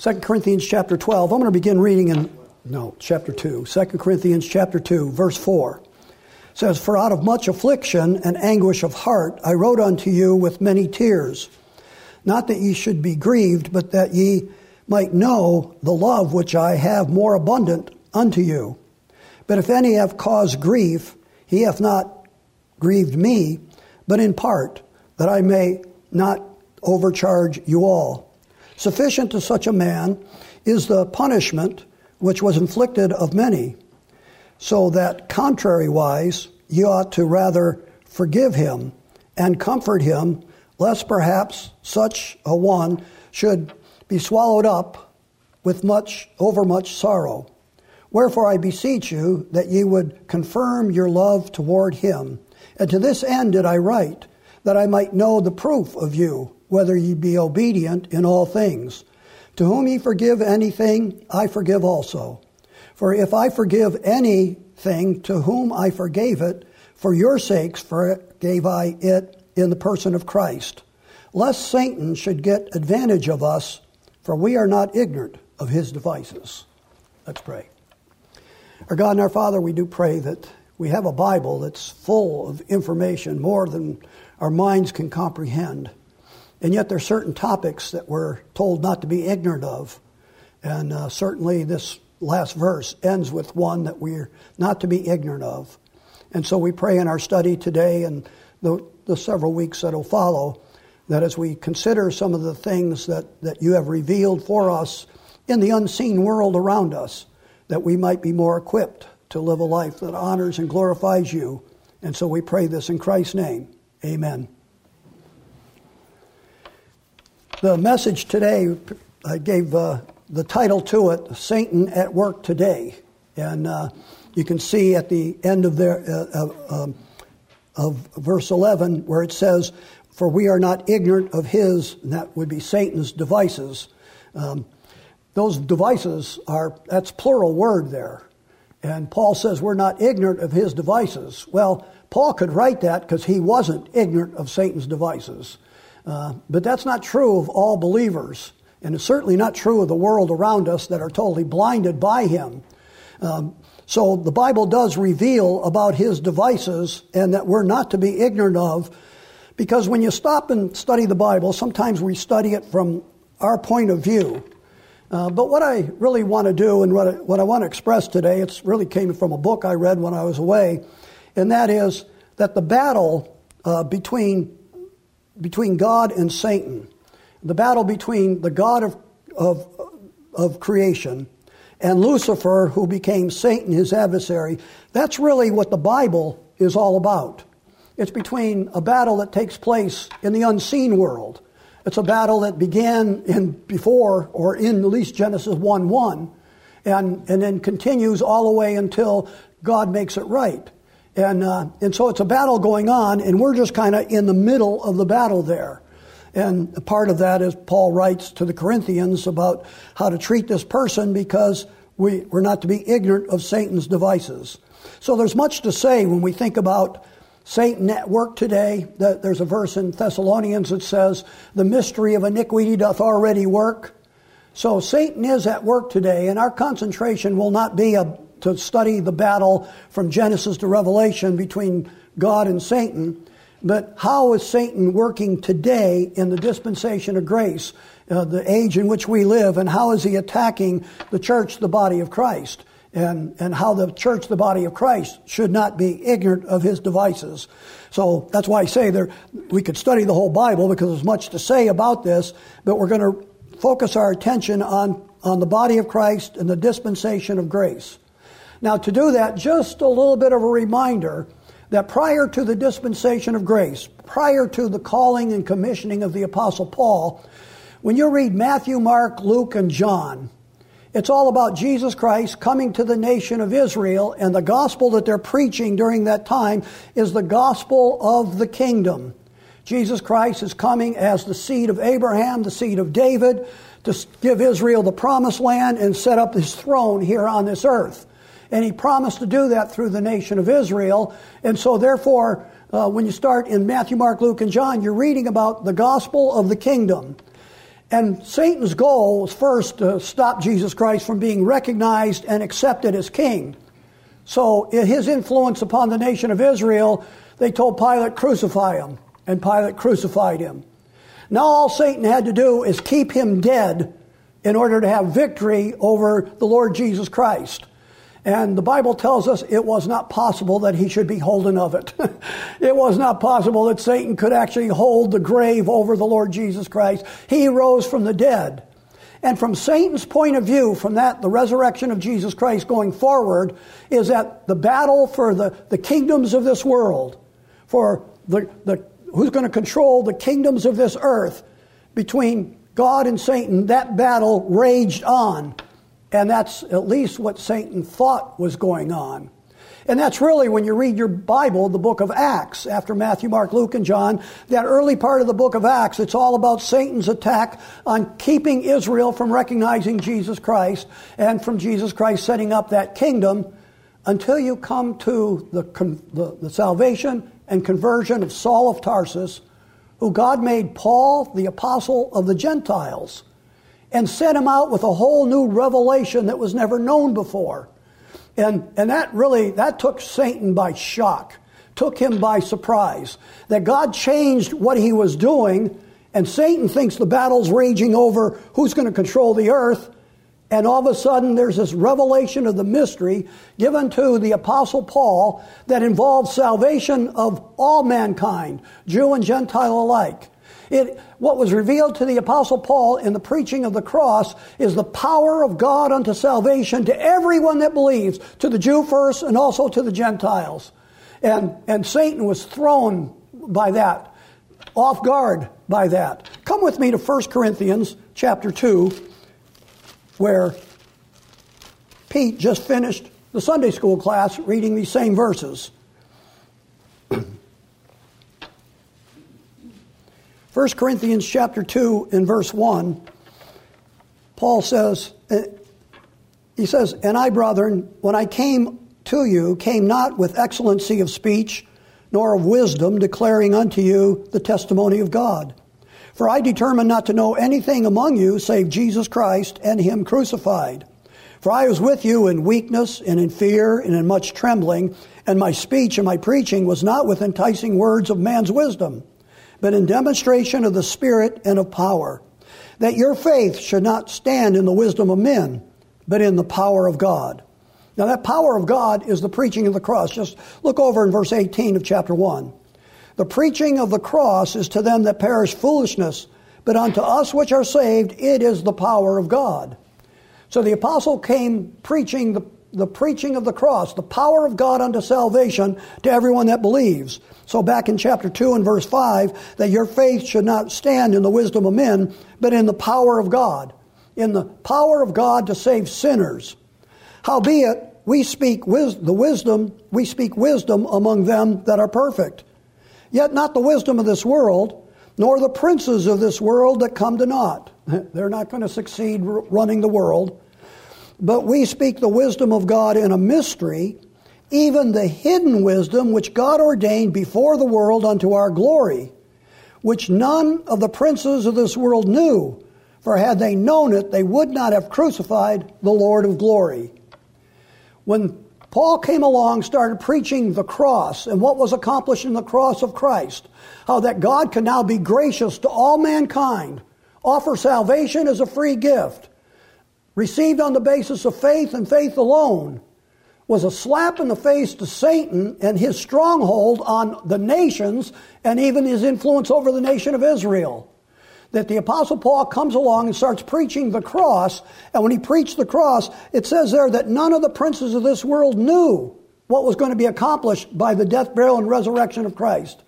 2 Corinthians chapter 12. I'm going to begin reading chapter 2. 2 Corinthians chapter 2, verse 4. It says, "For out of much affliction and anguish of heart I wrote unto you with many tears, not that ye should be grieved, but that ye might know the love which I have more abundant unto you. But if any have caused grief, he hath not grieved me, but in part, that I may not overcharge you all. Sufficient to such a man is the punishment which was inflicted of many, so that contrariwise ye ought to rather forgive him and comfort him, lest perhaps such a one should be swallowed up with overmuch sorrow. Wherefore I beseech you that ye would confirm your love toward him. And to this end did I write, that I might know the proof of you, whether ye be obedient in all things. To whom ye forgive anything, I forgive also. For if I forgive anything to whom I forgave it, for your sakes forgave I it in the person of Christ, lest Satan should get advantage of us, for we are not ignorant of his devices." Let's pray. Our God and our Father, we do pray that we have a Bible that's full of information, more than our minds can comprehend. And yet there are certain topics that we're told not to be ignorant of. And certainly this last verse ends with one that we're not to be ignorant of. And so we pray in our study today and the several weeks that will follow, that as we consider some of the things that you have revealed for us in the unseen world around us, that we might be more equipped to live a life that honors and glorifies you. And so we pray this in Christ's name. Amen. The message today, I gave the title to it, "Satan at Work Today." And you can see at the end of of verse 11 where it says, "For we are not ignorant of his," and that would be Satan's devices. Those devices that's plural word there. And Paul says we're not ignorant of his devices. Well, Paul could write that because he wasn't ignorant of Satan's devices. But that's not true of all believers. And it's certainly not true of the world around us that are totally blinded by him. So the Bible does reveal about his devices and that we're not to be ignorant of. Because when you stop and study the Bible, sometimes we study it from our point of view. But what I really want to do and what I want to express today, it's really came from a book I read when I was away, and that is that the battle between God and Satan, the battle between the God of creation and Lucifer, who became Satan, his adversary, that's really what the Bible is all about. It's between a battle that takes place in the unseen world. It's a battle that began in at least Genesis 1:1, and then continues all the way until God makes it right. And so it's a battle going on, and we're just kind of in the middle of the battle there. And a part of that is Paul writes to the Corinthians about how to treat this person because we're not to be ignorant of Satan's devices. So there's much to say when we think about Satan at work today. There's a verse in Thessalonians that says, "The mystery of iniquity doth already work." So Satan is at work today, and our concentration will not be to study the battle from Genesis to Revelation between God and Satan, but how is Satan working today in the dispensation of grace, the age in which we live, and how is he attacking the church, the body of Christ, and how the church, the body of Christ, should not be ignorant of his devices. So that's why I say we could study the whole Bible because there's much to say about this, but we're going to focus our attention on the body of Christ and the dispensation of grace. Now, to do that, just a little bit of a reminder that prior to the dispensation of grace, prior to the calling and commissioning of the Apostle Paul, when you read Matthew, Mark, Luke, and John, it's all about Jesus Christ coming to the nation of Israel, and the gospel that they're preaching during that time is the gospel of the kingdom. Jesus Christ is coming as the seed of Abraham, the seed of David, to give Israel the promised land and set up his throne here on this earth. And he promised to do that through the nation of Israel. And so therefore, when you start in Matthew, Mark, Luke, and John, you're reading about the gospel of the kingdom. And Satan's goal was first to stop Jesus Christ from being recognized and accepted as king. So in his influence upon the nation of Israel, they told Pilate, crucify him. And Pilate crucified him. Now all Satan had to do is keep him dead in order to have victory over the Lord Jesus Christ. And the Bible tells us it was not possible that he should be holden of it. It was not possible that Satan could actually hold the grave over the Lord Jesus Christ. He rose from the dead. And from Satan's point of view, from that, the resurrection of Jesus Christ going forward, is that the battle for the kingdoms of this world, for who's going to control the kingdoms of this earth, between God and Satan, that battle raged on. And that's at least what Satan thought was going on. And that's really, when you read your Bible, the book of Acts, after Matthew, Mark, Luke, and John, that early part of the book of Acts, it's all about Satan's attack on keeping Israel from recognizing Jesus Christ and from Jesus Christ setting up that kingdom, until you come to the salvation and conversion of Saul of Tarsus, who God made Paul the apostle of the Gentiles, and sent him out with a whole new revelation that was never known before. And that took Satan by shock, took him by surprise, that God changed what he was doing, and Satan thinks the battle's raging over who's going to control the earth, and all of a sudden there's this revelation of the mystery given to the Apostle Paul that involves salvation of all mankind, Jew and Gentile alike. What was revealed to the Apostle Paul in the preaching of the cross is the power of God unto salvation to everyone that believes, to the Jew first and also to the Gentiles. And Satan was thrown by that, off guard by that. Come with me to 1 Corinthians chapter 2, where Pete just finished the Sunday school class reading these same verses. 1 Corinthians chapter 2 in verse 1, Paul says, he says, "And I, brethren, when I came to you, came not with excellency of speech, nor of wisdom, declaring unto you the testimony of God. For I determined not to know anything among you save Jesus Christ and him crucified. For I was with you in weakness and in fear and in much trembling, and my speech and my preaching was not with enticing words of man's wisdom, but in demonstration of the Spirit and of power, that your faith should not stand in the wisdom of men, but in the power of God." Now that power of God is the preaching of the cross. Just look over in verse 18 of chapter 1. "The preaching of the cross is to them that perish foolishness, but unto us which are saved it is the power of God." So the apostle came preaching the preaching of the cross, the power of God unto salvation to everyone that believes. So back in chapter 2 and verse 5, that your faith should not stand in the wisdom of men, but in the power of God. In the power of God to save sinners. "Howbeit, we speak wisdom among them that are perfect. Yet not the wisdom of this world, nor the princes of this world that come to naught." They're not going to succeed running the world. "But we speak the wisdom of God in a mystery, even the hidden wisdom which God ordained before the world unto our glory, which none of the princes of this world knew. For had they known it, they would not have crucified the Lord of glory." When Paul came along, started preaching the cross and what was accomplished in the cross of Christ, how that God can now be gracious to all mankind, offer salvation as a free gift, received on the basis of faith and faith alone, was a slap in the face to Satan and his stronghold on the nations and even his influence over the nation of Israel. That the Apostle Paul comes along and starts preaching the cross, and when he preached the cross, it says there that none of the princes of this world knew what was going to be accomplished by the death, burial, and resurrection of Christ.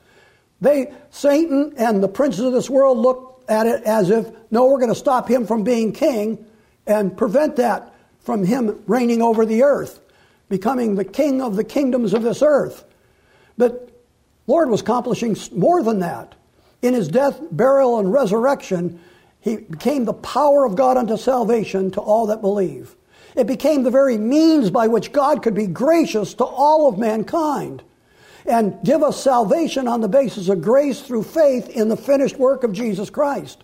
Satan and the princes of this world looked at it as if, no, we're going to stop him from being king and prevent that from him reigning over the earth, becoming the king of the kingdoms of this earth. But Lord was accomplishing more than that. In his death, burial, and resurrection, he became the power of God unto salvation to all that believe. It became the very means by which God could be gracious to all of mankind and give us salvation on the basis of grace through faith in the finished work of Jesus Christ.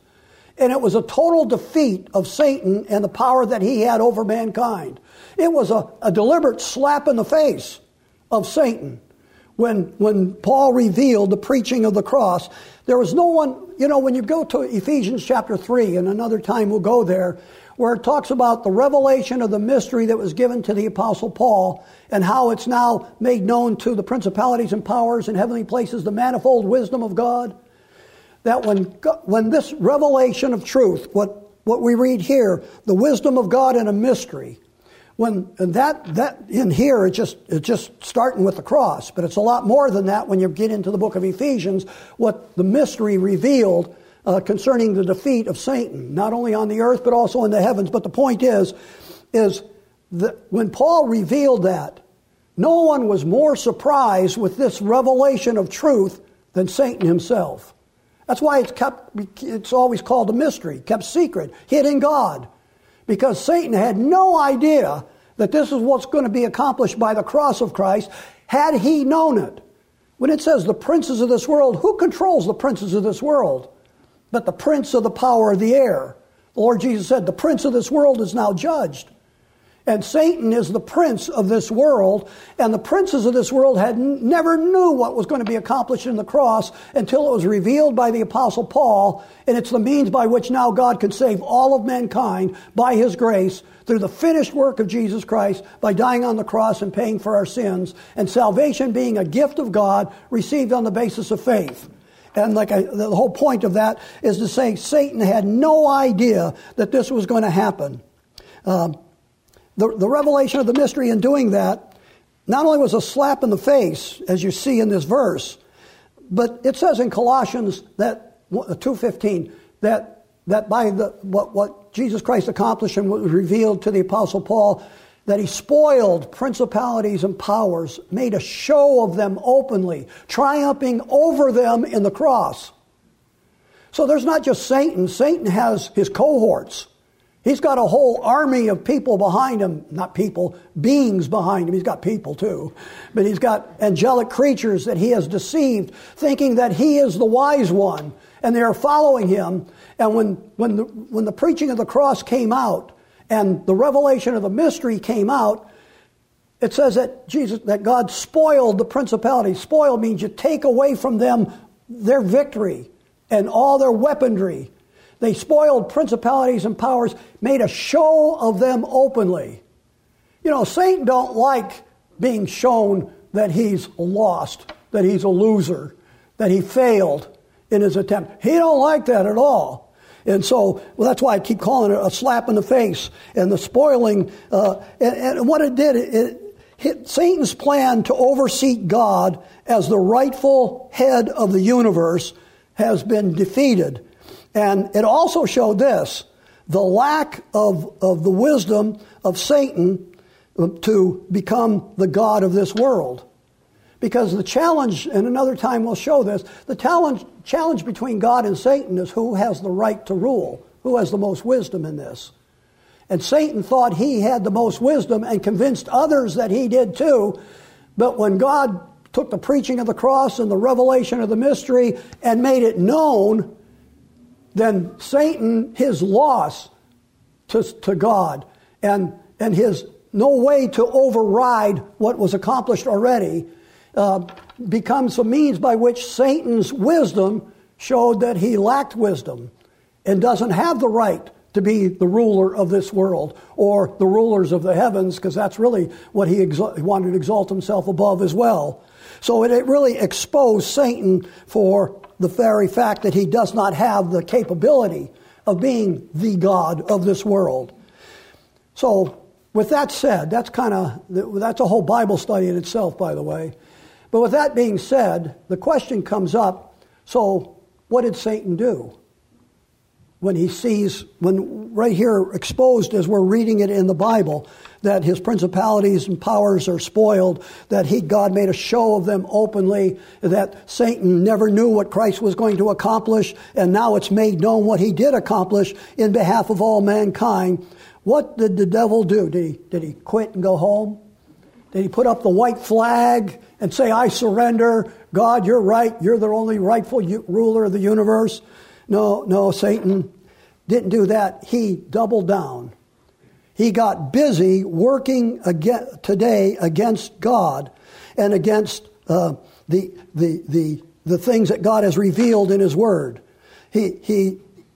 And it was a total defeat of Satan and the power that he had over mankind. It was a deliberate slap in the face of Satan. When Paul revealed the preaching of the cross, there was no one, when you go to Ephesians chapter 3, and another time we'll go there, where it talks about the revelation of the mystery that was given to the Apostle Paul and how it's now made known to the principalities and powers in heavenly places, the manifold wisdom of God. That when this revelation of truth, what we read here, the wisdom of God in a mystery, and that in here, it's just starting with the cross, but it's a lot more than that when you get into the book of Ephesians, what the mystery revealed concerning the defeat of Satan, not only on the earth but also in the heavens. But the point is that when Paul revealed that, no one was more surprised with this revelation of truth than Satan himself. That's why it's always called a mystery, kept secret, hid in God. Because Satan had no idea that this is what's going to be accomplished by the cross of Christ, had he known it. When it says the princes of this world, who controls the princes of this world? But the prince of the power of the air. The Lord Jesus said, the prince of this world is now judged. And Satan is the prince of this world, and the princes of this world never knew what was going to be accomplished in the cross until it was revealed by the Apostle Paul, and it's the means by which now God can save all of mankind by His grace through the finished work of Jesus Christ by dying on the cross and paying for our sins, and salvation being a gift of God received on the basis of faith. And the whole point of that is to say Satan had no idea that this was going to happen. The revelation of the mystery in doing that not only was a slap in the face, as you see in this verse, but it says in Colossians 2:15 that by what Jesus Christ accomplished and what was revealed to the Apostle Paul, that he spoiled principalities and powers, made a show of them openly, triumphing over them in the cross. So there's not just Satan. Satan has his cohorts. He's got a whole army of people behind him. Not people, beings behind him. He's got people too. But he's got angelic creatures that he has deceived, thinking that he is the wise one. And they are following him. And when the preaching of the cross came out, and the revelation of the mystery came out, it says that God spoiled the principalities. Spoil means you take away from them their victory and all their weaponry. They spoiled principalities and powers, made a show of them openly. Satan don't like being shown that he's lost, that he's a loser, that he failed in his attempt. He don't like that at all. And so that's why I keep calling it a slap in the face. And the spoiling, and what it did, it hit Satan's plan to oversee God as the rightful head of the universe has been defeated. And it also showed this, the lack of the wisdom of Satan to become the God of this world. Because the challenge, and another time we'll show this, the challenge between God and Satan is who has the right to rule, who has the most wisdom in this. And Satan thought he had the most wisdom and convinced others that he did too. But when God took the preaching of the cross and the revelation of the mystery and made it known, then Satan, his loss to God and his no way to override what was accomplished already becomes a means by which Satan's wisdom showed that he lacked wisdom and doesn't have the right to be the ruler of this world or the rulers of the heavens, because that's really what he wanted to exalt himself above as well. So it really exposed Satan for the very fact that he does not have the capability of being the God of this world. So with that said, that's a whole Bible study in itself, by the way. But with that being said, the question comes up, so what did Satan do? When right here exposed as we're reading it in the Bible, that his principalities and powers are spoiled, that God made a show of them openly, that Satan never knew what Christ was going to accomplish, and now it's made known what he did accomplish in behalf of all mankind. What did the devil do? Did he quit and go home? Did he put up the white flag and say, I surrender, God, you're right, you're the only rightful ruler of the universe? No, Satan didn't do that. He doubled down. He got busy working today against God and against the things that God has revealed in His Word. He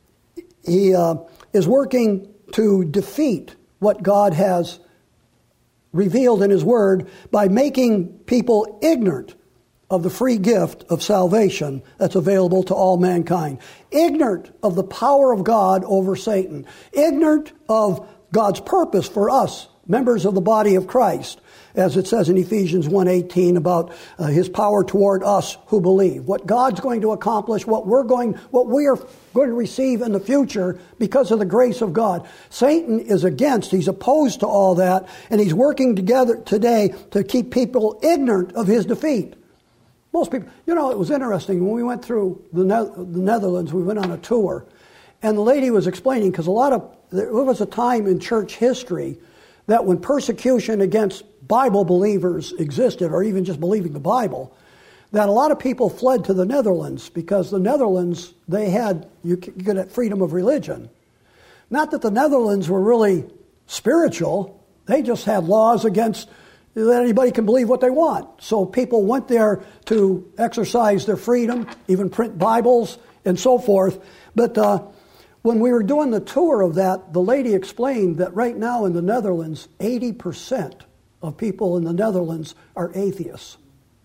is working to defeat what God has revealed in His Word by making people ignorant of the free gift of salvation that's available to all mankind. Ignorant of the power of God over Satan. Ignorant of God's purpose for us, members of the body of Christ, as it says in Ephesians 1:18 about His power toward us who believe. What God's going to accomplish, what we are going to receive in the future because of the grace of God. Satan is against, he's opposed to all that, and he's working together today to keep people ignorant of his defeat. Most people, it was interesting. When we went through the Netherlands, we went on a tour, and the lady was explaining, because there was a time in church history that when persecution against Bible believers existed, or even just believing the Bible, that a lot of people fled to the Netherlands, because the Netherlands, you could have freedom of religion. Not that the Netherlands were really spiritual, they just had laws against that anybody can believe what they want. So people went there to exercise their freedom, even print Bibles and so forth. But when we were doing the tour of that, the lady explained that right now in the Netherlands, 80% of people in the Netherlands are atheists.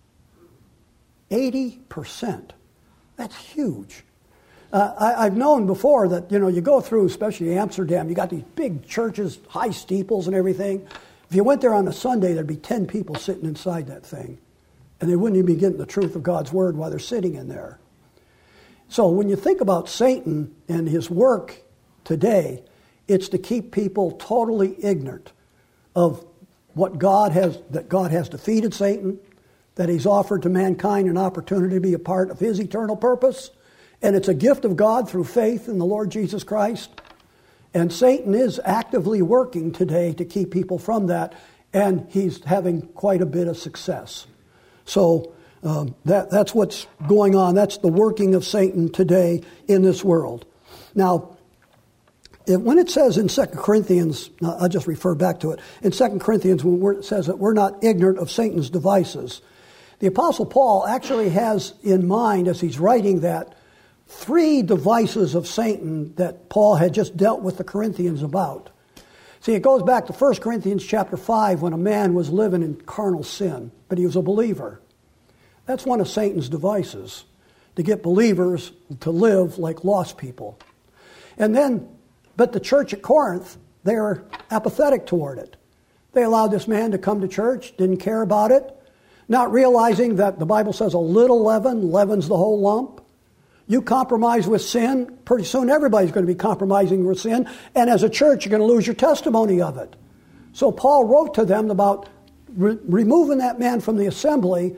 80%. That's huge. I've known before that, you go through, especially Amsterdam, you got these big churches, high steeples and everything. If you went there on a Sunday, there'd be 10 people sitting inside that thing. And they wouldn't even be getting the truth of God's Word while they're sitting in there. So when you think about Satan and his work today, it's to keep people totally ignorant of that God has defeated Satan, that He's offered to mankind an opportunity to be a part of His eternal purpose, and it's a gift of God through faith in the Lord Jesus Christ. And Satan is actively working today to keep people from that, and he's having quite a bit of success. So that's what's going on. That's the working of Satan today in this world. Now, when it says in 2 Corinthians, I'll just refer back to it, in 2 Corinthians when it says that we're not ignorant of Satan's devices, the Apostle Paul actually has in mind, as he's writing that, 3 devices of Satan that Paul had just dealt with the Corinthians about. See, it goes back to 1 Corinthians chapter 5 when a man was living in carnal sin, but he was a believer. That's one of Satan's devices, to get believers to live like lost people. But the church at Corinth, they were apathetic toward it. They allowed this man to come to church, didn't care about it, not realizing that the Bible says a little leaven leavens the whole lump. You compromise with sin, pretty soon everybody's going to be compromising with sin, and as a church you're going to lose your testimony of it. So Paul wrote to them about removing that man from the assembly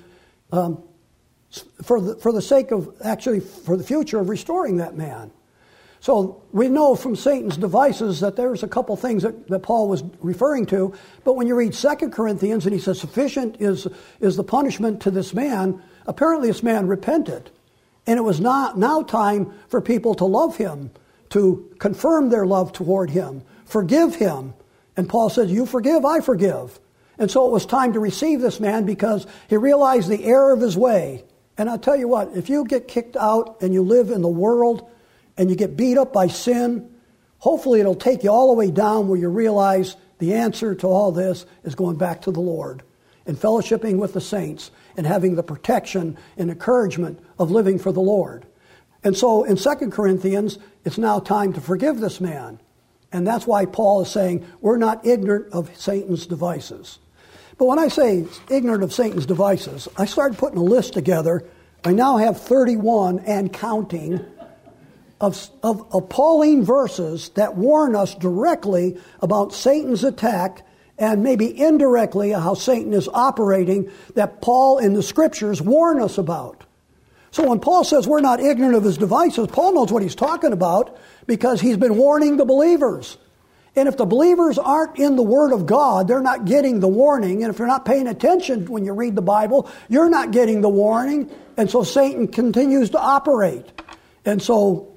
for the sake of, actually for the future of restoring that man. So we know from Satan's devices that there's a couple things that Paul was referring to, but when you read 2 Corinthians and he says sufficient is the punishment to this man, apparently this man repented. And it was now time for people to love him, to confirm their love toward him, forgive him. And Paul says, you forgive, I forgive. And so it was time to receive this man because he realized the error of his way. And I'll tell you what, if you get kicked out and you live in the world and you get beat up by sin, hopefully it'll take you all the way down where you realize the answer to all this is going back to the Lord and fellowshipping with the saints and having the protection and encouragement of living for the Lord. And so in 2 Corinthians, it's now time to forgive this man. And that's why Paul is saying we're not ignorant of Satan's devices. But when I say ignorant of Satan's devices, I started putting a list together. I now have 31 and counting of appalling verses that warn us directly about Satan's attack and maybe indirectly how Satan is operating that Paul in the Scriptures warn us about. So when Paul says we're not ignorant of his devices, Paul knows what he's talking about because he's been warning the believers. And if the believers aren't in the Word of God, they're not getting the warning. And if you're not paying attention when you read the Bible, you're not getting the warning. And so Satan continues to operate. And so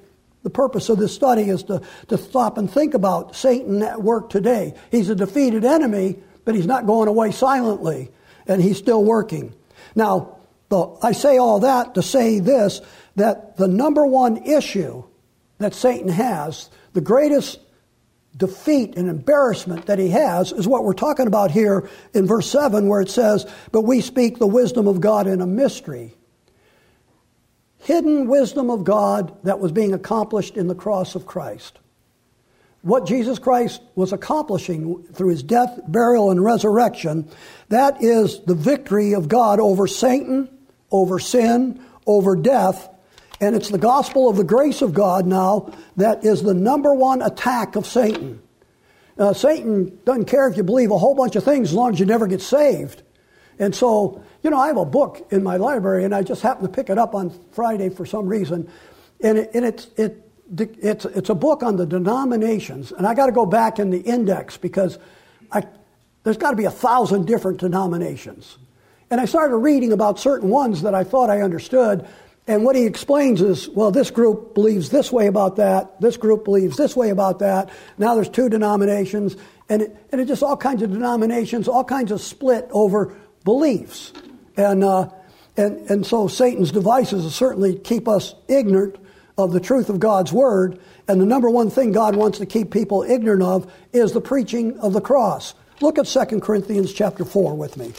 the purpose of this study is to stop and think about Satan at work today. He's a defeated enemy, but he's not going away silently, and he's still working. Now, I say all that to say this, that the number one issue that Satan has, the greatest defeat and embarrassment that he has, is what we're talking about here in verse 7, where it says, "But we speak the wisdom of God in a mystery." Hidden wisdom of God that was being accomplished in the cross of Christ. What Jesus Christ was accomplishing through his death, burial, and resurrection, that is the victory of God over Satan, over sin, over death. And it's the gospel of the grace of God now that is the number one attack of Satan. Satan doesn't care if you believe a whole bunch of things as long as you never get saved. And so, I have a book in my library, and I just happened to pick it up on Friday for some reason. And it's a book on the denominations. And I got to go back in the index because there's got to be 1,000 different denominations. And I started reading about certain ones that I thought I understood. And what he explains is, well, this group believes this way about that. This group believes this way about that. Now there's 2 denominations. And it just all kinds of denominations, all kinds of split over beliefs. And so Satan's devices certainly keep us ignorant of the truth of God's Word. And the number one thing God wants to keep people ignorant of is the preaching of the cross. Look at 2 Corinthians chapter 4 with me.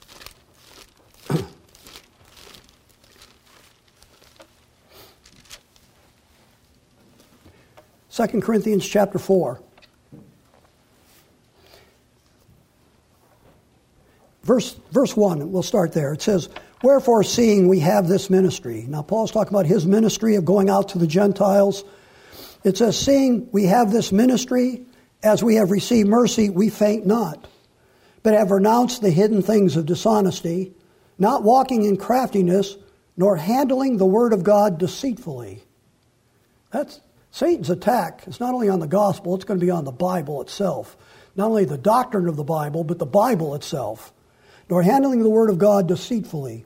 2 Corinthians chapter 4. Verse 1, we'll start there. It says, "Wherefore, seeing we have this ministry." Now, Paul's talking about his ministry of going out to the Gentiles. It says, "Seeing we have this ministry, as we have received mercy, we faint not, but have renounced the hidden things of dishonesty, not walking in craftiness, nor handling the word of God deceitfully." That's Satan's attack. It's not only on the gospel, it's going to be on the Bible itself. Not only the doctrine of the Bible, but the Bible itself. "Nor handling the word of God deceitfully,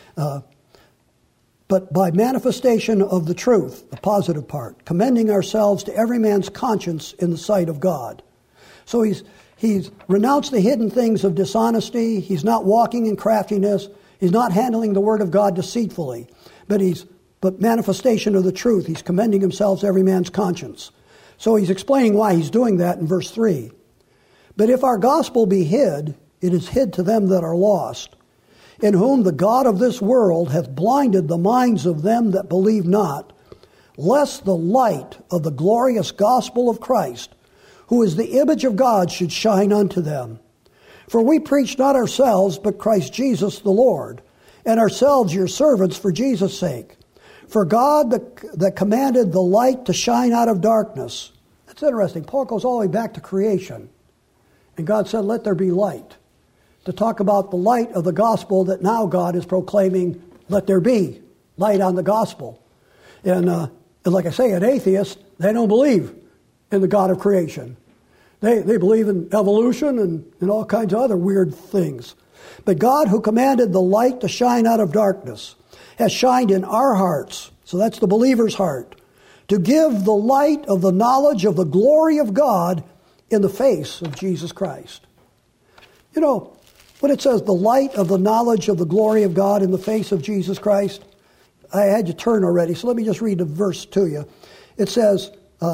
but by manifestation of the truth," the positive part, "commending ourselves to every man's conscience in the sight of God." So he's renounced the hidden things of dishonesty. He's not walking in craftiness. He's not handling the word of God deceitfully, but manifestation of the truth. He's commending himself to every man's conscience. So he's explaining why he's doing that in verse 3. "But if our gospel be hid, it is hid to them that are lost, in whom the God of this world hath blinded the minds of them that believe not, lest the light of the glorious gospel of Christ, who is the image of God, should shine unto them. For we preach not ourselves, but Christ Jesus the Lord, and ourselves your servants for Jesus' sake. For God that commanded the light to shine out of darkness." That's interesting. Paul goes all the way back to creation. And God said, "Let there be light." To talk about the light of the gospel that now God is proclaiming, let there be light on the gospel. And like I say, an atheist, they don't believe in the God of creation. They believe in evolution and all kinds of other weird things. "But God, who commanded the light to shine out of darkness, has shined in our hearts," so that's the believer's heart, "to give the light of the knowledge of the glory of God in the face of Jesus Christ." When it says the light of the knowledge of the glory of God in the face of Jesus Christ, I had you turn already, so let me just read the verse to you. It says,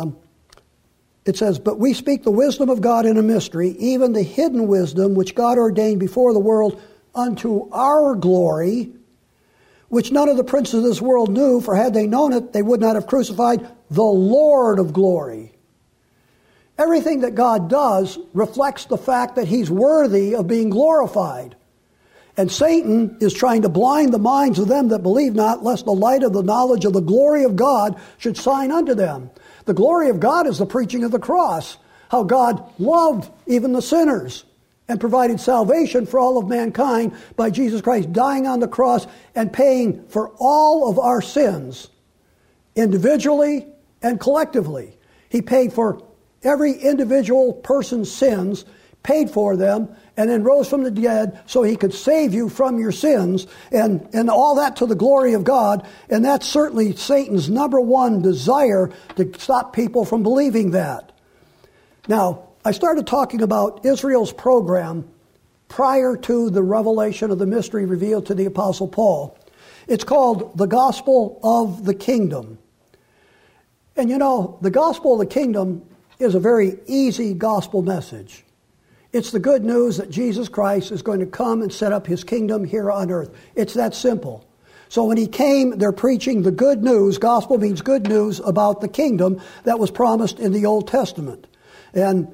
"But we speak the wisdom of God in a mystery, even the hidden wisdom which God ordained before the world unto our glory, which none of the princes of this world knew, for had they known it, they would not have crucified the Lord of glory." Everything that God does reflects the fact that he's worthy of being glorified. And Satan is trying to blind the minds of them that believe not, lest the light of the knowledge of the glory of God should shine unto them. The glory of God is the preaching of the cross, how God loved even the sinners and provided salvation for all of mankind by Jesus Christ dying on the cross and paying for all of our sins, individually and collectively. He paid for every individual person's sins, paid for them, and then rose from the dead so he could save you from your sins, and all that to the glory of God. And that's certainly Satan's number one desire, to stop people from believing that. Now, I started talking about Israel's program prior to the revelation of the mystery revealed to the Apostle Paul. It's called the Gospel of the Kingdom. And you know, the Gospel of the Kingdom is a very easy gospel message. It's the good news that Jesus Christ is going to come and set up his kingdom here on earth. It's that simple. So when he came, they're preaching the good news. Gospel means good news about the kingdom that was promised in the Old Testament. And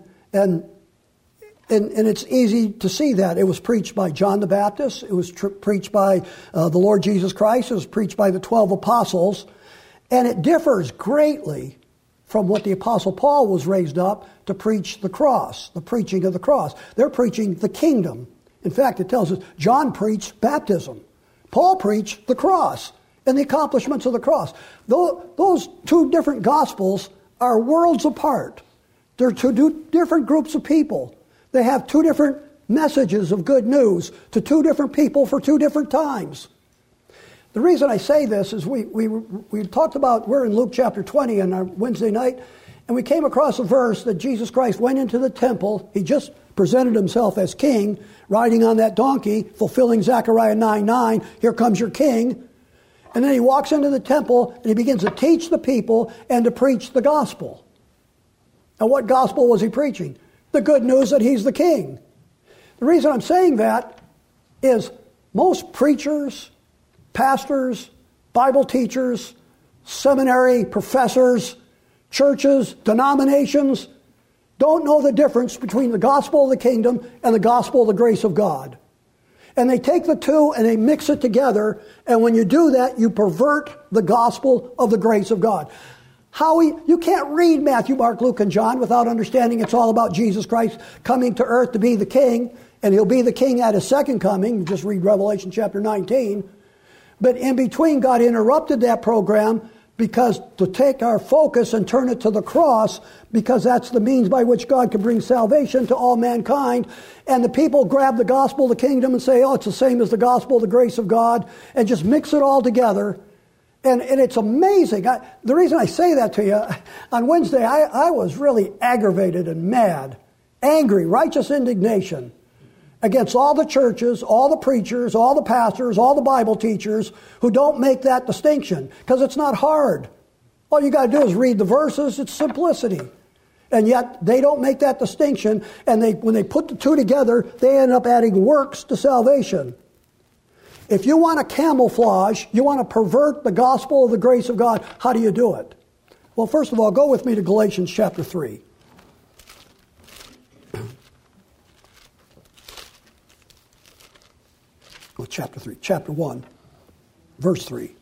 it's easy to see that. It was preached by John the Baptist. It was preached by the Lord Jesus Christ. It was preached by the 12 apostles. And it differs greatly from what the Apostle Paul was raised up to preach the cross, the preaching of the cross. They're preaching the kingdom. In fact, it tells us John preached baptism. Paul preached the cross and the accomplishments of the cross. Those two different gospels are worlds apart. They're two different groups of people. They have two different messages of good news to two different people for two different times. The reason I say this is we talked about, we're in Luke chapter 20 on our Wednesday night, and we came across a verse that Jesus Christ went into the temple. He just presented himself as king, riding on that donkey, fulfilling Zechariah 9:9, here comes your king. And then he walks into the temple and he begins to teach the people and to preach the gospel. Now what gospel was he preaching? The good news that he's the king. The reason I'm saying that is most preachers, pastors, Bible teachers, seminary professors, churches, denominations don't know the difference between the gospel of the kingdom and the gospel of the grace of God. And they take the two and they mix it together, and when you do that, you pervert the gospel of the grace of God. You can't read Matthew, Mark, Luke, and John without understanding it's all about Jesus Christ coming to earth to be the king, and he'll be the king at his second coming. Just read Revelation chapter 19. But in between, God interrupted that program because to take our focus and turn it to the cross, because that's the means by which God can bring salvation to all mankind. And the people grab the gospel of the kingdom and say, oh, it's the same as the gospel of the grace of God, and just mix it all together. And it's amazing. The reason I say that to you, on Wednesday, I was really aggravated and mad, angry, righteous indignation against all the churches, all the preachers, all the pastors, all the Bible teachers who don't make that distinction, because it's not hard. All you got to do is read the verses. It's simplicity. And yet they don't make that distinction, and when they put the two together, they end up adding works to salvation. If you want to camouflage, you want to pervert the gospel of the grace of God, how do you do it? Well, first of all, go with me to Galatians chapter 3. Well, chapter 1, verse 3.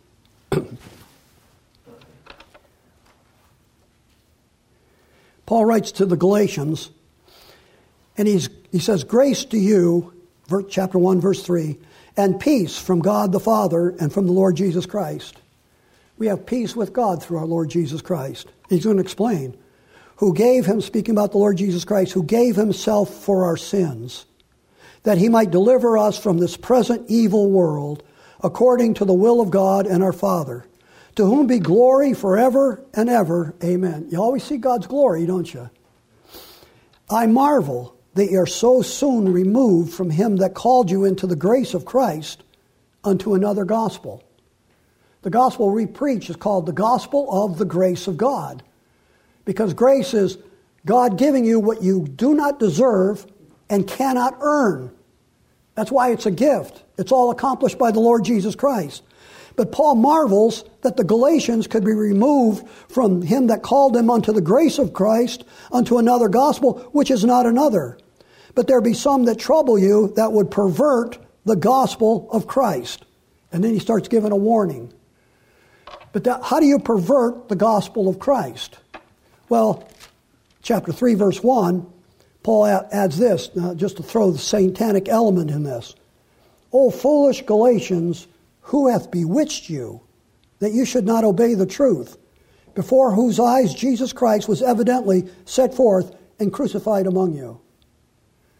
Paul writes to the Galatians, and he says, grace to you, chapter 1, verse 3, and peace from God the Father and from the Lord Jesus Christ. We have peace with God through our Lord Jesus Christ. He's going to explain. Who gave him, speaking about the Lord Jesus Christ, who gave himself for our sins, that he might deliver us from this present evil world, according to the will of God and our Father, to whom be glory forever and ever. Amen. You always see God's glory, don't you? I marvel that you are so soon removed from him that called you into the grace of Christ unto another gospel. The gospel we preach is called the gospel of the grace of God, because grace is God giving you what you do not deserve and cannot earn. That's why it's a gift. It's all accomplished by the Lord Jesus Christ. But Paul marvels that the Galatians could be removed from him that called them unto the grace of Christ unto another gospel, which is not another. But there be some that trouble you that would pervert the gospel of Christ. And then he starts giving a warning. But how do you pervert the gospel of Christ? Well, chapter 3, verse 1, Paul adds this, just to throw the satanic element in this. O foolish Galatians, who hath bewitched you, that you should not obey the truth, before whose eyes Jesus Christ was evidently set forth and crucified among you?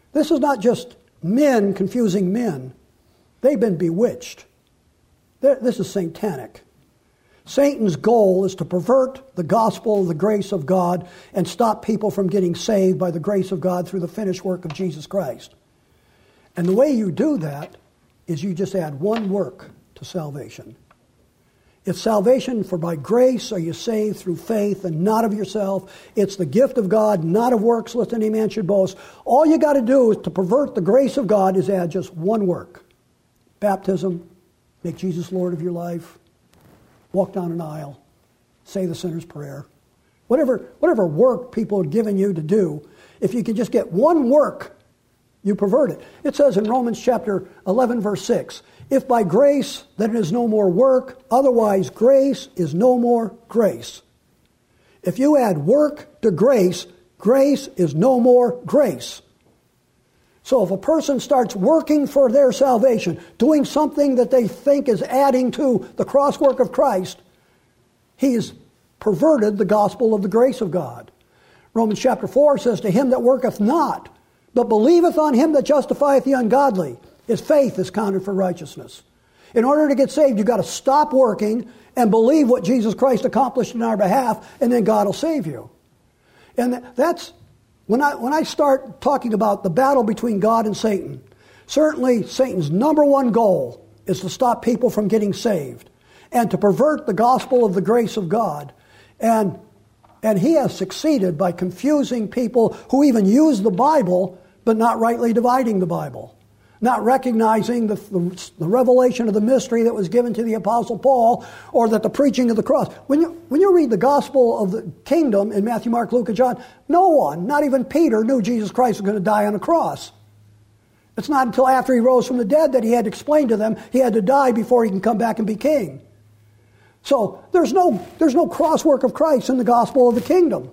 This is not just men confusing men. They've been bewitched. This is satanic. Satan's goal is to pervert the gospel of the grace of God and stop people from getting saved by the grace of God through the finished work of Jesus Christ. And the way you do that is you just add one work to salvation. It's salvation, for by grace are you saved through faith and not of yourself. It's the gift of God, not of works, lest any man should boast. All you got to do is to pervert the grace of God is add just one work. Baptism, make Jesus Lord of your life, walk down an aisle, say the sinner's prayer. Whatever work people have given you to do, if you can just get one work, you pervert it. It says in Romans chapter 11, verse 6, if by grace, then it is no more work, otherwise grace is no more grace. If you add work to grace, grace is no more grace. So if a person starts working for their salvation, doing something that they think is adding to the crosswork of Christ, he has perverted the gospel of the grace of God. Romans chapter 4 says, to him that worketh not, but believeth on him that justifieth the ungodly, his faith is counted for righteousness. In order to get saved, you've got to stop working and believe what Jesus Christ accomplished in our behalf, and then God will save you. And that's, when I start talking about the battle between God and Satan, certainly Satan's number one goal is to stop people from getting saved and to pervert the gospel of the grace of God. And he has succeeded by confusing people who even use the Bible but not rightly dividing the Bible, not recognizing the revelation of the mystery that was given to the Apostle Paul, or that the preaching of the cross. When you read the gospel of the kingdom in Matthew, Mark, Luke, and John, no one, not even Peter, knew Jesus Christ was going to die on a cross. It's not until after he rose from the dead that he had to explain to them he had to die before he can come back and be king. So there's no crosswork of Christ in the gospel of the kingdom.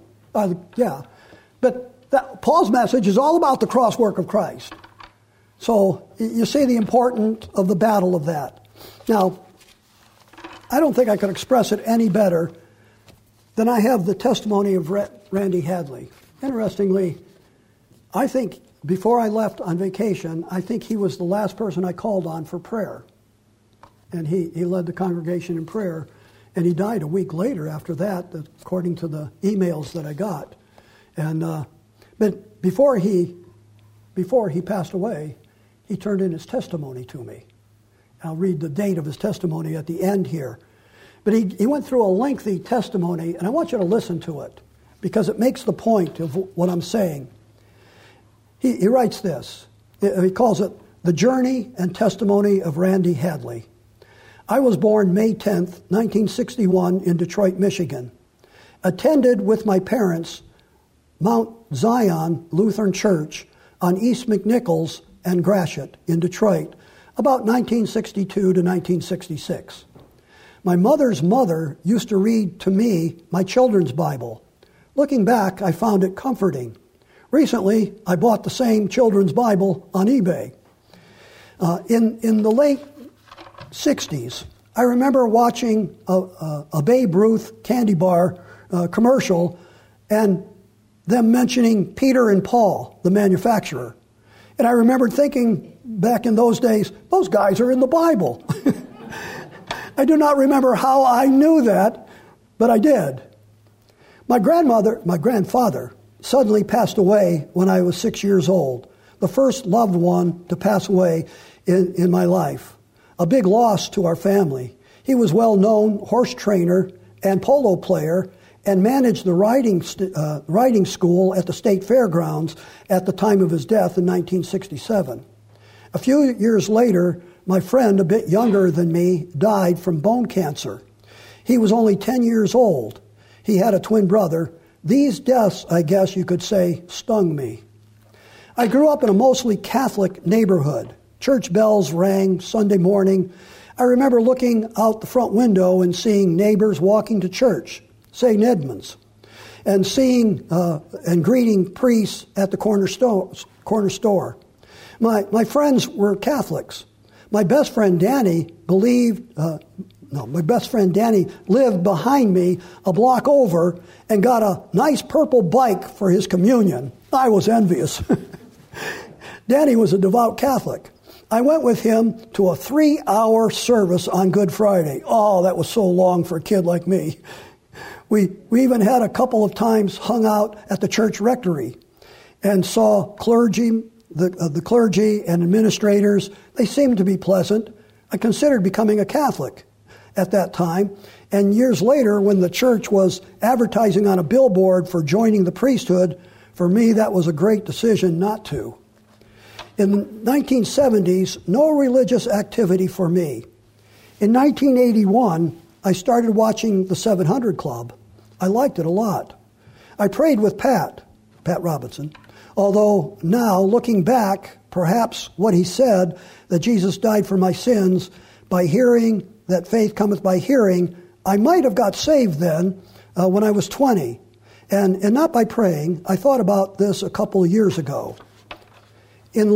But Paul's message is all about the crosswork of Christ. So you see the importance of the battle of that. Now, I don't think I could express it any better than I have the testimony of Randy Hadley. Interestingly, I think before I left on vacation, I think he was the last person I called on for prayer. And he led the congregation in prayer. And he died a week later after that, according to the emails that I got. And but before he passed away, he turned in his testimony to me. I'll read the date of his testimony at the end here. But he went through a lengthy testimony, and I want you to listen to it because it makes the point of what I'm saying. He writes this. He calls it The Journey and Testimony of Randy Hadley. I was born May 10th, 1961 in Detroit, Michigan. Attended with my parents Mount Zion Lutheran Church on East McNichols and Gratiot in Detroit, about 1962 to 1966. My mother's mother used to read to me my children's Bible. Looking back, I found it comforting. Recently, I bought the same children's Bible on eBay. In the late 60s, I remember watching a Babe Ruth candy bar commercial and them mentioning Peter and Paul, the manufacturer. And I remembered thinking back in those days, those guys are in the Bible. I do not remember how I knew that, but I did. My grandfather suddenly passed away when I was 6 years old, the first loved one to pass away in my life. A big loss to our family. He was well-known horse trainer and polo player and managed the riding school at the state fairgrounds at the time of his death in 1967. A few years later, my friend, a bit younger than me, died from bone cancer. He was only 10 years old. He had a twin brother. These deaths, I guess you could say, stung me. I grew up in a mostly Catholic neighborhood. Church bells rang Sunday morning. I remember looking out the front window and seeing neighbors walking to church, St. Edmunds, and seeing and greeting priests at the corner store. My friends were Catholics. My best friend Danny lived behind me a block over and got a nice purple bike for his communion. I was envious. Danny was a devout Catholic. I went with him to a 3-hour service on Good Friday. Oh, that was so long for a kid like me. We even had a couple of times hung out at the church rectory and saw clergy, the clergy and administrators. They seemed to be pleasant. I considered becoming a Catholic at that time. And years later, when the church was advertising on a billboard for joining the priesthood, for me, that was a great decision not to. In the 1970s, no religious activity for me. In 1981, I started watching the 700 Club. I liked it a lot. I prayed with Pat Robertson, although now, looking back, perhaps what he said, that Jesus died for my sins, by hearing that faith cometh by hearing, I might have got saved then when I was 20. And not by praying. I thought about this a couple of years ago. In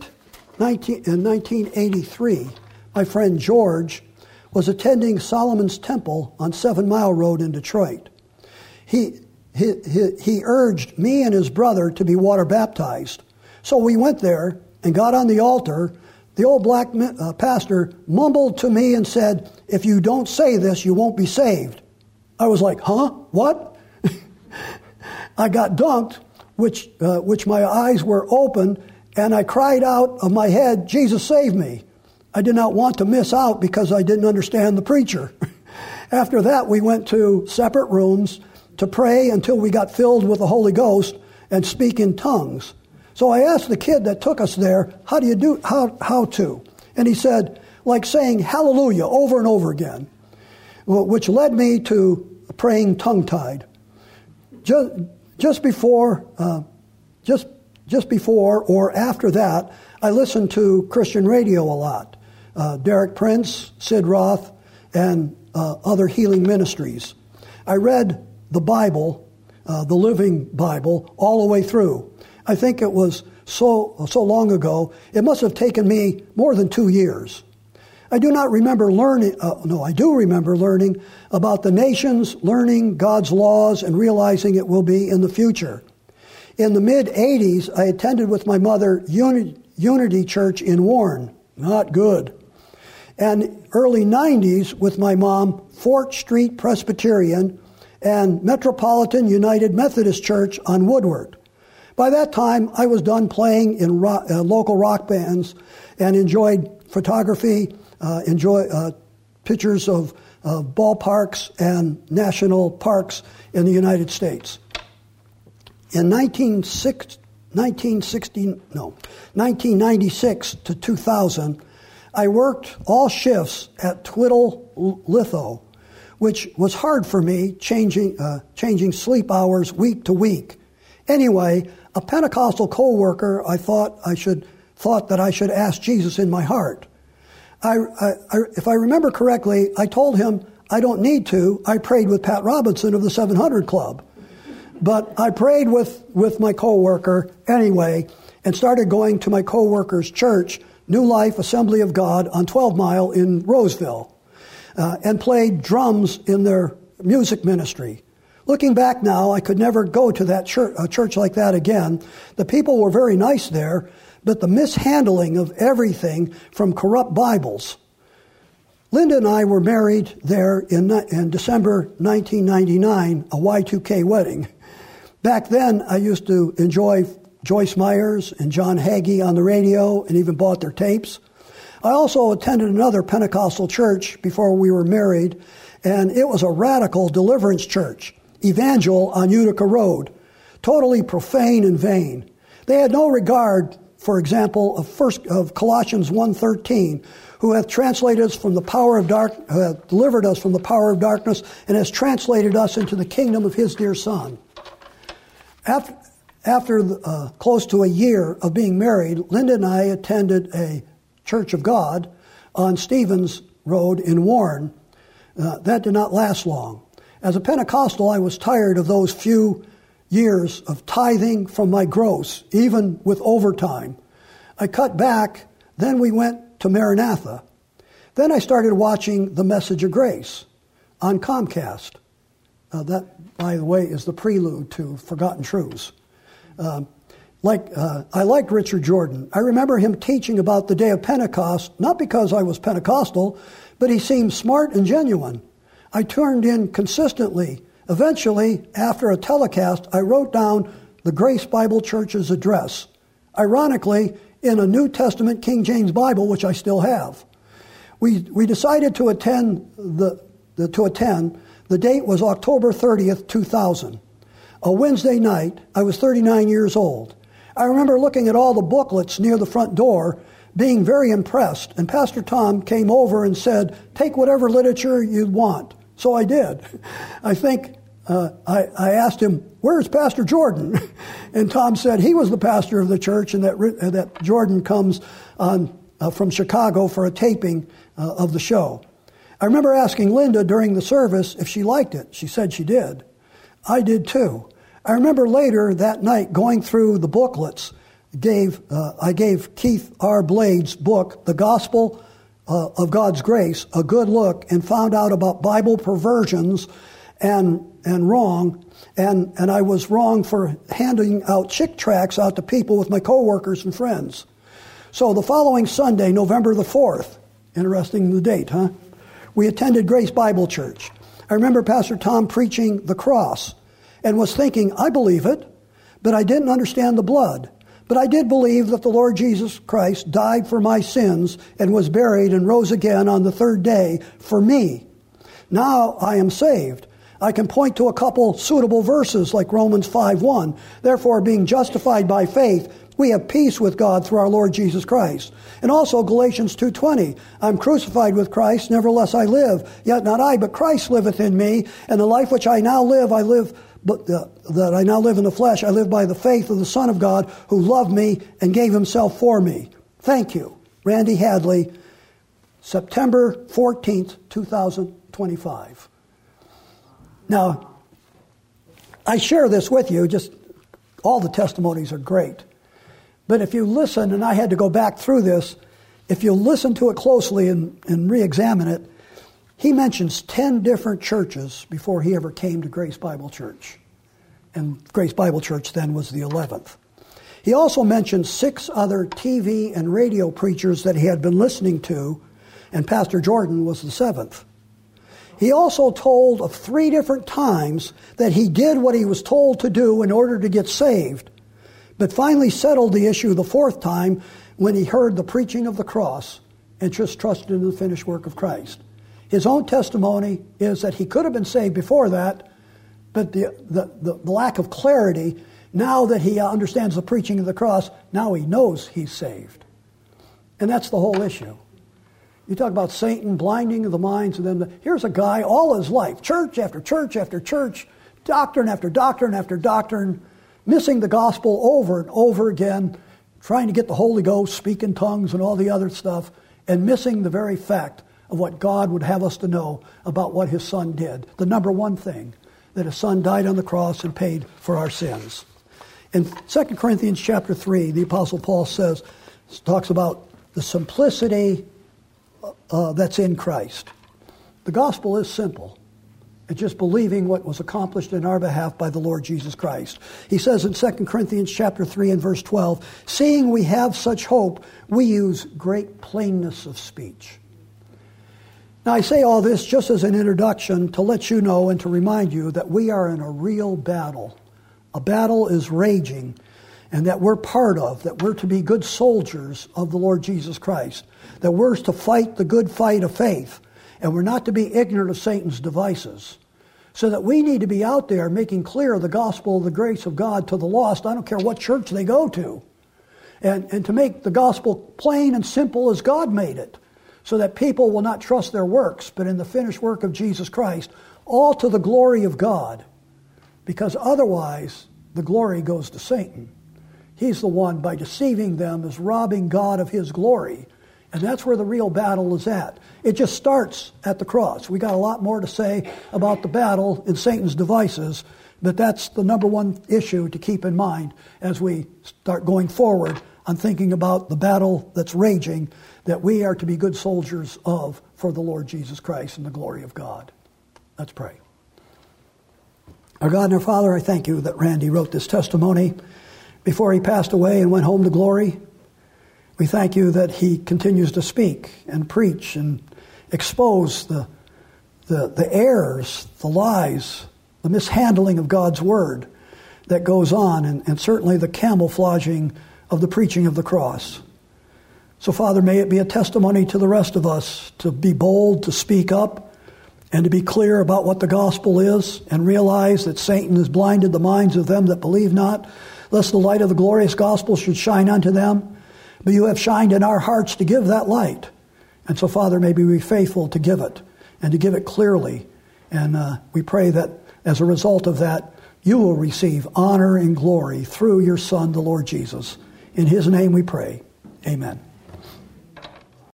1983, my friend George was attending Solomon's Temple on 7 Mile Road in Detroit. He urged me and his brother to be water baptized. So we went there and got on the altar. The old black pastor mumbled to me and said, "If you don't say this, you won't be saved." I was like, huh? What? I got dunked, which my eyes were open, and I cried out of my head, "Jesus, save me." I did not want to miss out because I didn't understand the preacher. After that, we went to separate rooms to pray until we got filled with the Holy Ghost and speak in tongues. So I asked the kid that took us there, how to? And he said, like saying hallelujah over and over again, which led me to praying tongue-tied. Just before or after that, I listened to Christian radio a lot. Derek Prince, Sid Roth, and other healing ministries. I read the Bible, the Living Bible, all the way through. I think it was so long ago, it must have taken me more than 2 years. I do not remember I do remember learning about the nations, learning God's laws, and realizing it will be in the future. In the mid-'80s, I attended with my mother Unity Church in Warren. Not good. And early 90s with my mom, Fort Street Presbyterian and Metropolitan United Methodist Church on Woodward. By that time, I was done playing in local rock bands and enjoyed photography, pictures of ballparks and national parks in the United States. In 1996 to 2000, I worked all shifts at Twiddle Litho, which was hard for me, changing sleep hours week to week. Anyway, a Pentecostal co-worker, I thought that I should ask Jesus in my heart. If I remember correctly, I told him I don't need to. I prayed with Pat Robinson of the 700 Club. But I prayed with my co-worker anyway and started going to my co-worker's church, New Life Assembly of God on 12 Mile in Roseville, and played drums in their music ministry. Looking back now, I could never go to that church like that again. The people were very nice there, but the mishandling of everything from corrupt Bibles. Linda and I were married there in December 1999, a Y2K wedding. Back then, I used to enjoy Joyce Myers and John Hagee on the radio and even bought their tapes. I also attended another Pentecostal church before we were married, and it was a radical deliverance church, Evangel on Utica Road, totally profane and vain. They had no regard, for example, of Colossians 1:13, who hath translated us from the power of delivered us from the power of darkness, and has translated us into the kingdom of His dear Son. After close to a year of being married, Linda and I attended a Church of God on Stevens Road in Warren. That did not last long. As a Pentecostal, I was tired of those few years of tithing from my gross, even with overtime. I cut back, then we went to Maranatha. Then I started watching The Message of Grace on Comcast. That, by the way, is the prelude to Forgotten Truths. I liked Richard Jordan. I remember him teaching about the day of Pentecost, not because I was Pentecostal, but he seemed smart and genuine. I turned in consistently. Eventually, after a telecast, I wrote down the Grace Bible Church's address, ironically, in a New Testament King James Bible, which I still have. We decided to attend. The date was October 30th, 2000. A Wednesday night. I was 39 years old. I remember looking at all the booklets near the front door, being very impressed, and Pastor Tom came over and said, "Take whatever literature you want." So I did. I think I asked him, "Where's Pastor Jordan?" And Tom said he was the pastor of the church, and that Jordan comes on from Chicago for a taping of the show. I remember asking Linda during the service if she liked it. She said she did. I did too. I remember later that night going through the booklets. I gave Keith R. Blade's book, The Gospel of God's Grace, a good look, and found out about Bible perversions and wrong. And I was wrong for handing out chick tracts out to people with my coworkers and friends. So the following Sunday, November the 4th, interesting the date, huh? We attended Grace Bible Church. I remember Pastor Tom preaching the cross and was thinking, I believe it, but I didn't understand the blood. But I did believe that the Lord Jesus Christ died for my sins and was buried and rose again on the third day for me. Now I am saved. I can point to a couple suitable verses like Romans 5:1. Therefore, being justified by faith, we have peace with God through our Lord Jesus Christ. And also Galatians 2:20. I'm crucified with Christ, nevertheless I live. Yet not I, but Christ liveth in me. And the life which I now live, that I now live in the flesh, I live by the faith of the Son of God who loved me and gave himself for me. Thank you. Randy Hadley, September 14th, 2025. Now, I share this with you, just all the testimonies are great. But if you listen, and I had to go back through this, if you listen to it closely and re-examine it, he mentions 10 different churches before he ever came to Grace Bible Church. And Grace Bible Church then was the 11th. He also mentions 6 other TV and radio preachers that he had been listening to, and Pastor Jordan was the 7th. He also told of 3 different times that he did what he was told to do in order to get saved, but finally settled the issue the 4th time when he heard the preaching of the cross and just trusted in the finished work of Christ. His own testimony is that he could have been saved before that, but the lack of clarity, now that he understands the preaching of the cross, now he knows he's saved. And that's the whole issue. You talk about Satan blinding the minds, and then here's a guy all his life, church after church after church, doctrine after doctrine after doctrine, missing the gospel over and over again, trying to get the Holy Ghost, speak in tongues and all the other stuff, and missing the very fact of what God would have us to know about what his Son did. The number one thing, that his Son died on the cross and paid for our sins. In 2 Corinthians chapter 3, the Apostle Paul talks about the simplicity that's in Christ. The gospel is simple. It's just believing what was accomplished in our behalf by the Lord Jesus Christ. He says in 2 Corinthians chapter 3 and verse 12, seeing we have such hope, we use great plainness of speech. Now, I say all this just as an introduction to let you know and to remind you that we are in a real battle. A battle is raging, and that we're part of, that we're to be good soldiers of the Lord Jesus Christ, that we're to fight the good fight of faith, and we're not to be ignorant of Satan's devices. So that we need to be out there making clear the gospel of the grace of God to the lost. I don't care what church they go to. And to make the gospel plain and simple as God made it, so that people will not trust their works, but in the finished work of Jesus Christ, all to the glory of God. Because otherwise, the glory goes to Satan. He's the one, by deceiving them, is robbing God of his glory. And that's where the real battle is at. It just starts at the cross. We got a lot more to say about the battle in Satan's devices, but that's the number one issue to keep in mind as we start going forward on thinking about the battle that's raging, that we are to be good soldiers of for the Lord Jesus Christ and the glory of God. Let's pray. Our God and our Father, I thank you that Randy wrote this testimony. before he passed away and went home to glory. We thank you that he continues to speak and preach and expose the errors, the lies, the mishandling of God's word that goes on, and certainly the camouflaging of the preaching of the cross. So, Father, may it be a testimony to the rest of us to be bold, to speak up, and to be clear about what the gospel is, and realize that Satan has blinded the minds of them that believe not, lest the light of the glorious gospel should shine unto them. But you have shined in our hearts to give that light. And so, Father, may we be faithful to give it, and to give it clearly. And we pray that as a result of that, you will receive honor and glory through your Son, the Lord Jesus. In his name we pray. Amen.